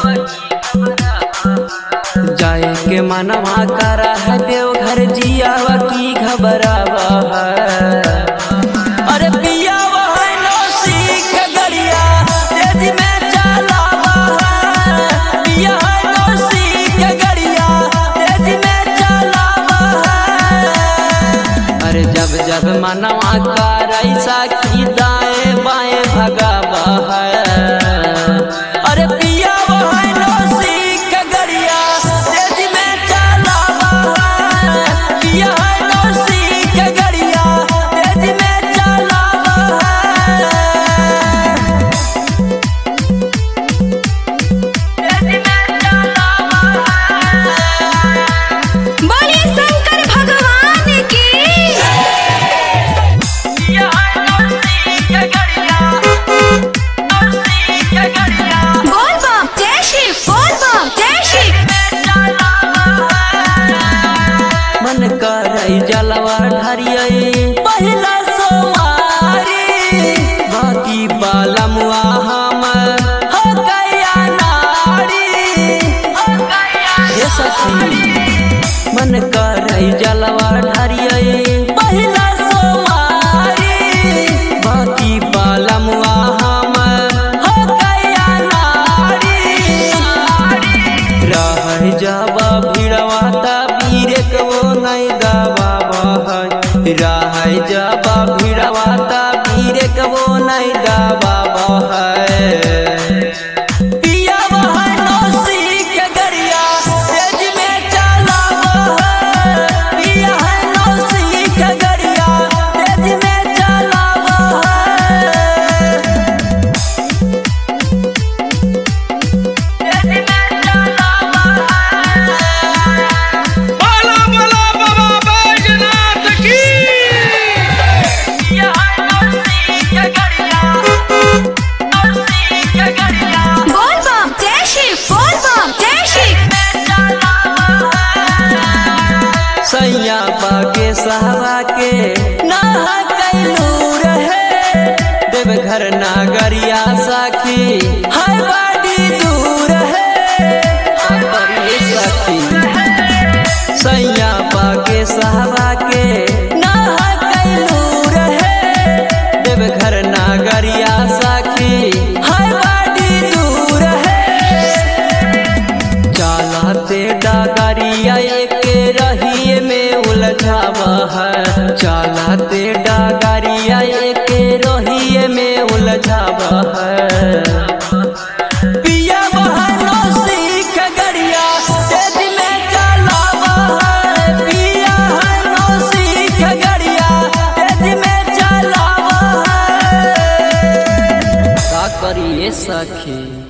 जाए के मनवा करा है देवघर जियावा की घबरावा है। अरे पियावा है नौसी के गड़िया तेजी में चलावा है। पिया है नौसी के गड़िया तेजी में चलावा है। अरे जब जब मनवा कर ऐसा की दाएं बाएं भगावा है। अरे पियावा है नौसी के गड़िया तेजी में चलावा है। पिया है नौसी के गड़िया तेजी में चलावा है। तेजी में चलावा है। बोले शंकर भगवान की। पिया है नौसी के गड़िया नौसी के गड़िया बोल बम जय शिव, बोल बम जय शिव। मन करई जलवा ढरियई पहिला सोमारी। बाकी बालमुआ हम हो गया नारी। हे सखी मन करई जलवा ढरियई पहिला सोमारी। बाकी बालमुआ हम हो गया नारी। रह जावा भिड़वा वीर को नहीं दबावा है। रह जावा भिड़वा वीर को नहीं दबावा है। पियावा है नौसी के गड़िया तेजी में चलावा है। पिया है नौसी के गड़िया तेजी में चलावा है। तेजी में चलावा है। बोलो बोलो बाबा बैजनाथ की। पिया है नौसी के गड़िया नौसी के गड़िया बोल बम जय शिव, बोल बम जय शिव। सैया बागे साहबा के नहा कैलू रहे। देवघर नागरिया साखी है बड़ी दूर है। सखी सैया बागे साहबा के नहा कैलू रहे। देवघर नागरिया साखी है बड़ी दूर है। चलाते डगरिया के रहिए में उलझावा है। चलाते डगरिया के रहिए में उलझावा है। पिया है नौसी के गड़िया तेजी में चलावा है। पिया है नौसी के गड़िया तेजी में चलावा है। का करिए सखी।